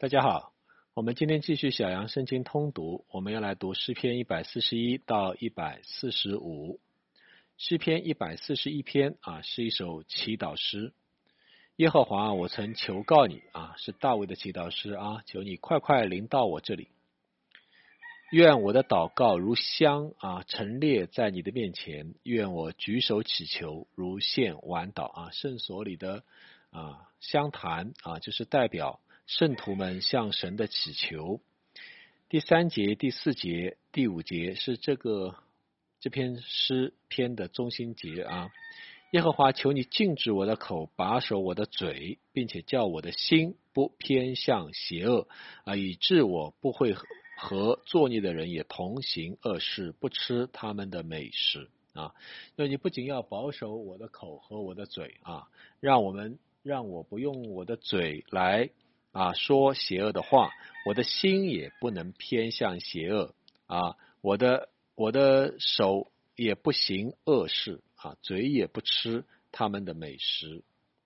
大家好，我们今天继续小杨圣经通读，我们要来读诗篇141到145。诗篇141篇是一首祈祷诗。耶和华，我曾求告你是大卫的祈祷诗求你快快临到我这里。愿我的祷告如香陈列在你的面前，愿我举手祈求如献晚祷圣所里的香坛就是代表圣徒们向神的祈求。第3节、第4节、第5节是这篇诗篇的中心节耶和华，求你禁止我的口，把守我的嘴，并且叫我的心不偏向邪恶以致我不会和作孽的人也同行恶事，不吃他们的美食那你不仅要保守我的口和我的嘴让我不用我的嘴来说邪恶的话，我的心也不能偏向邪恶我的手也不行恶事嘴也不吃他们的美食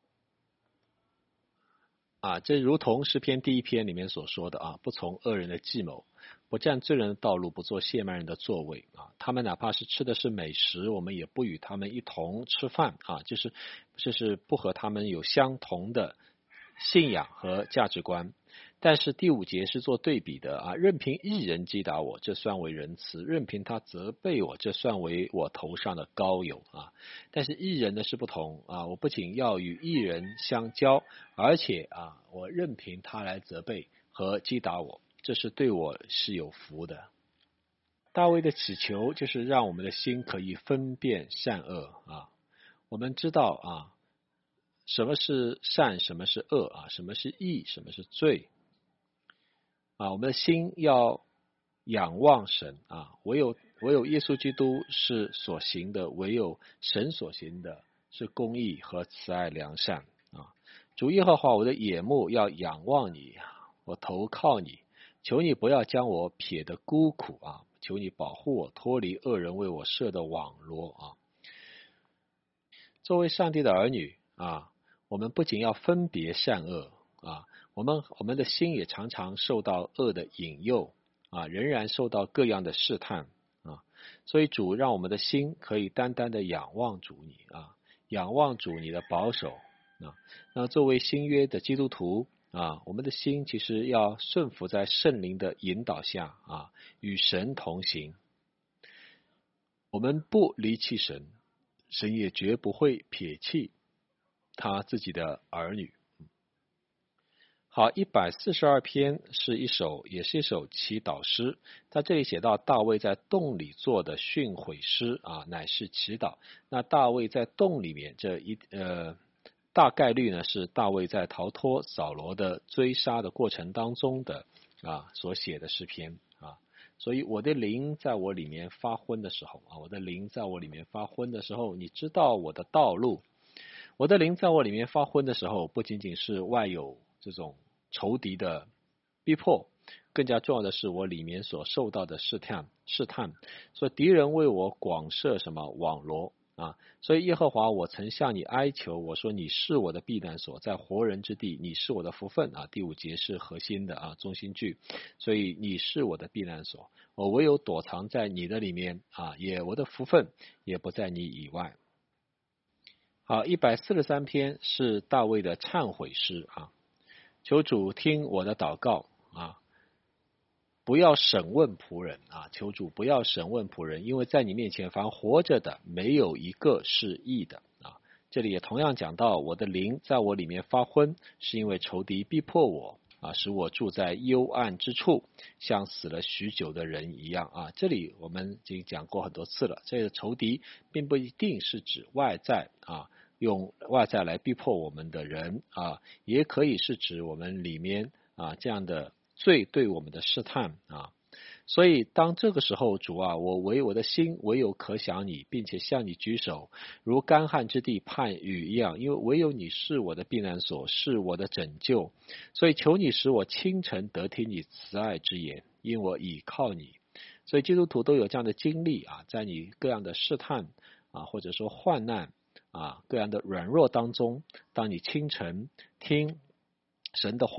这如同诗篇第1篇里面所说的不从恶人的计谋，不占罪人的道路，不做亵慢人的座位他们哪怕是吃的是美食，我们也不与他们一同吃饭就是不和他们有相同的信仰和价值观。但是第5节是做对比的任凭义人击打我，这算为仁慈；任凭他责备我，这算为我头上的膏油但是义人的是不同我不仅要与义人相交，而且我任凭他来责备和击打我，这是对我是有福的。大卫的祈求就是让我们的心可以分辨善恶我们知道什么是善，什么是恶什么是义，什么是罪我们的心要仰望神唯有耶稣基督是所行的，唯有神所行的是公义和慈爱良善主耶和华，我的眼目要仰望你，我投靠你，求你不要将我撇得孤苦求你保护我脱离恶人为我设的网罗作为上帝的儿女我们不仅要分别善恶我们的心也常常受到恶的引诱仍然受到各样的试探所以主让我们的心可以单单的仰望主你仰望主你的保守那作为新约的基督徒我们的心其实要顺服在圣灵的引导下与神同行。我们不离弃神，神也绝不会撇弃他自己的儿女。好，142篇也是一首祈祷诗。他这里写到大卫在洞里做的训诲诗乃是祈祷。那大卫在洞里面大概率呢是大卫在逃脱扫罗的追杀的过程当中的所写的诗篇所以我的灵在我里面发昏的时候我的灵在我里面发昏的时候，你知道我的道路。我的灵在我里面发昏的时候，不仅仅是外有这种仇敌的逼迫，更加重要的是我里面所受到的试探。所以敌人为我广设什么网罗所以耶和华，我曾向你哀求，我说你是我的避难所，在活人之地，你是我的福分第5节是核心的中心句，所以你是我的避难所，我唯有躲藏在你的里面我的福分也不在你以外。好，143篇是大卫的忏悔诗求主听我的祷告不要审问仆人求主不要审问仆人，因为在你面前凡活着的没有一个是义的这里也同样讲到我的灵在我里面发昏，是因为仇敌逼迫我使我住在幽暗之处，像死了许久的人一样这里我们已经讲过很多次了，这个仇敌并不一定是指外在用外在来逼迫我们的人也可以是指我们里面这样的罪对我们的试探所以当这个时候，主我的心唯有可想你，并且向你举手，如干旱之地盼雨一样，因为唯有你是我的避难所，是我的拯救，所以求你使我清晨得听你慈爱之言，因我倚靠你。所以基督徒都有这样的经历在你各样的试探或者说患难各样的软弱当中，当你清晨听神的话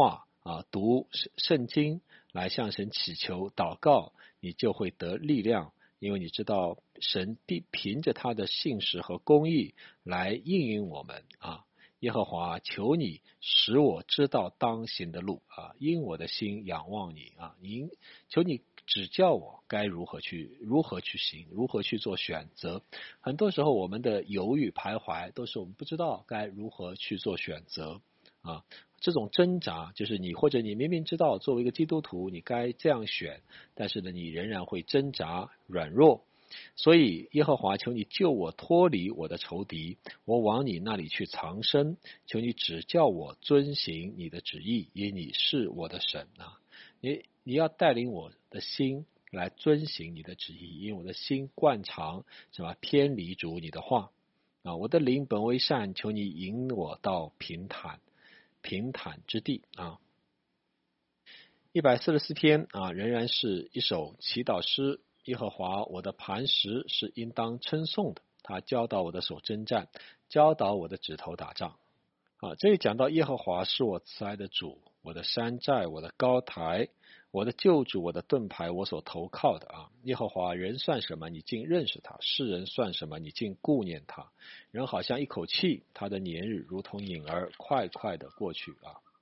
读圣经来向神祈求祷告，你就会得力量，因为你知道神必凭着他的信实和公义来应允我们耶和华，求你使我知道当行的路因我的心仰望你求你指教我该如何去行，如何去做选择。很多时候我们的犹豫徘徊都是我们不知道该如何去做选择这种挣扎就是或者你明明知道作为一个基督徒你该这样选，但是呢你仍然会挣扎软弱。所以耶和华，求你救我脱离我的仇敌，我往你那里去藏身，求你指教我遵行你的旨意，因你是我的神你要带领我的心来遵行你的旨意，因为我的心惯常偏离主你的话我的灵本为善，求你引我到平坦之地144篇仍然是一首祈祷诗。耶和华，我的磐石是应当称颂的，他教导我的手征战，教导我的指头打仗这里讲到耶和华是我慈爱的主，我的山寨，我的高台，我的救主，我的盾牌，我所投靠的耶和华，人算什么，你竟认识他；世人算什么，你竟顾念他。人好像一口气，他的年日如同影儿，快快的过去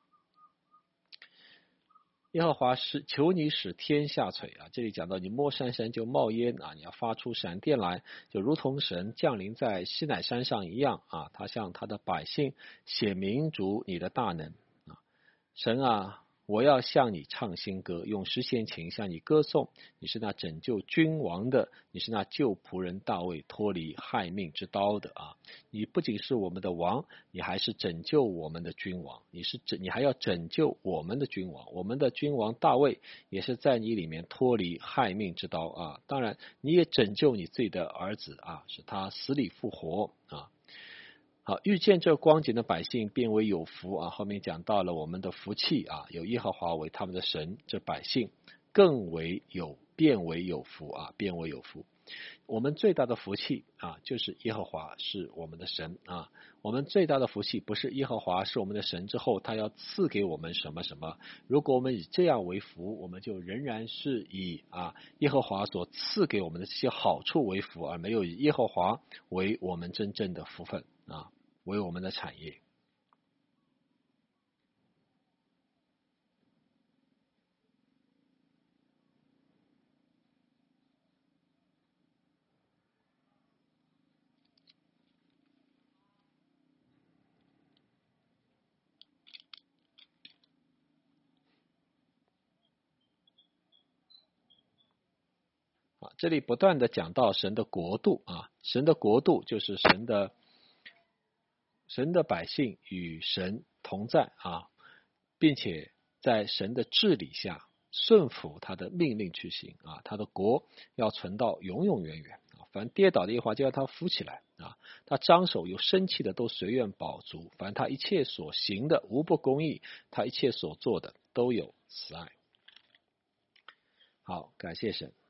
耶和华是求你使天下垂这里讲到你摸山山就冒烟你要发出闪电来，就如同神降临在西乃山上一样他向他的百姓显明主你的大能神我要向你唱新歌，用十弦琴向你歌颂。你是那拯救君王的，你是那救仆人大卫脱离害命之刀的你不仅是我们的王，你还是拯救我们的君王，你还要拯救我们的君王。我们的君王大卫也是在你里面脱离害命之刀当然你也拯救你自己的儿子使他死里复活好，遇见这光景的百姓变为有福后面讲到了我们的福气有耶和华为他们的神，这百姓变为有福变为有福。我们最大的福气就是耶和华是我们的神我们最大的福气不是耶和华是我们的神之后他要赐给我们什么什么，如果我们以这样为福，我们就仍然是以耶和华所赐给我们的这些好处为福，而没有以耶和华为我们真正的福分为我们的产业。这里不断的讲到神的国度神的国度就是神的百姓与神同在并且在神的治理下顺服他的命令去行他的国要存到永永远远凡跌倒的耶和华就要他扶起来他张手有生气的都随愿饱足，凡他一切所行的无不公义，他一切所做的都有慈爱。好，感谢神。